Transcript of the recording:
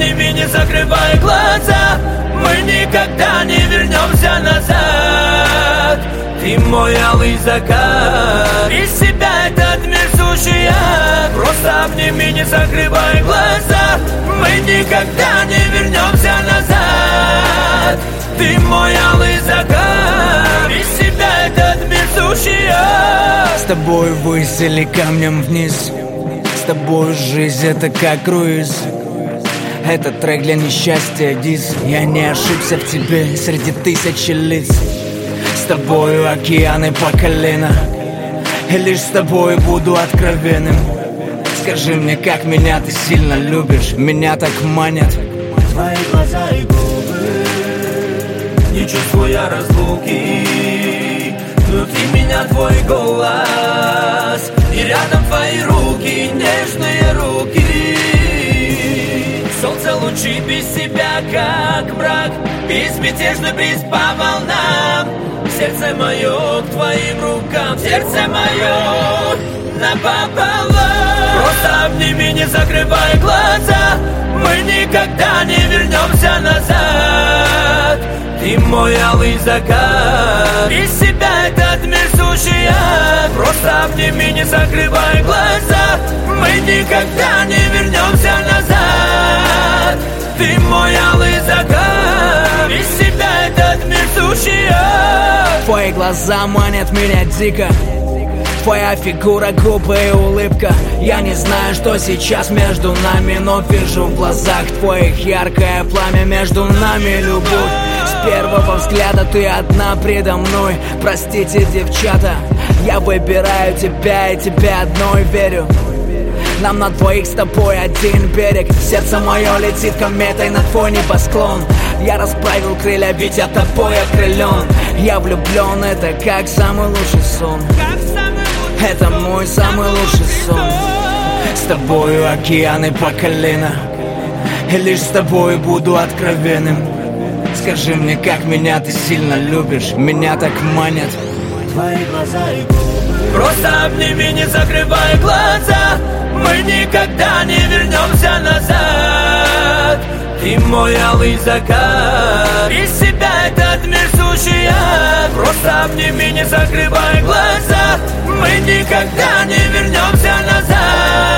обними, не закрывай глаза. Мы никогда не вернемся назад. Ты мой алый закат, из себя этот мир сущий ад. Просто обними, не закрывай глаза. Мы никогда не вернемся назад. Ты мой алый закат, из себя этот мир сущий ад. С тобой ввысь или камнем вниз, с тобой жизнь это как круиз. Этот трек для несчастья, дис. Я не ошибся в тебе среди тысячи лиц. С тобою океаны по колено, и лишь с тобой буду откровенным. Скажи мне, как меня ты сильно любишь, меня так манят твои глаза и губы, не чувствуя разлуки. Внутри меня твой голос, и рядом твои руки, нежные руки. Солнце лучи без себя, как мрак, безмятежный бриз по волнам. Сердце мое к твоим рукам, сердце мое напополам. Просто обними, не закрывай глаза. Мы никогда не вернемся назад. Ты мой алый закат, из себя этот мир сущий ад. Просто обними, не закрывай глаза. Мы никогда не вернемся назад. Ты мой алый закат, из себя этот мир сущий ад. Твои глаза манят меня дико, твоя фигура, губы и улыбка. Я не знаю, что сейчас между нами, но вижу в глазах твоих яркое пламя. Между нами любовь, с первого взгляда ты одна предо мной. Простите, девчата, я выбираю тебя и тебе одной верю. Нам на двоих с тобой один берег. Сердце мое летит кометой на твой небосклон. Я расправил крылья, ведь я тобой окрылен. Я влюблен, это как самый лучший сон. Это мой самый лучший сон. С тобою океаны по колено, и лишь с тобой буду откровенным. Скажи мне, как меня ты сильно любишь, меня так манят твои глаза и губы. Просто обними, не закрывай глаза. Мы никогда не вернемся назад. Ты мой алый закат, из себя этот мир сущий ад. Просто обними, не закрывай глаза. Мы никогда не вернемся назад.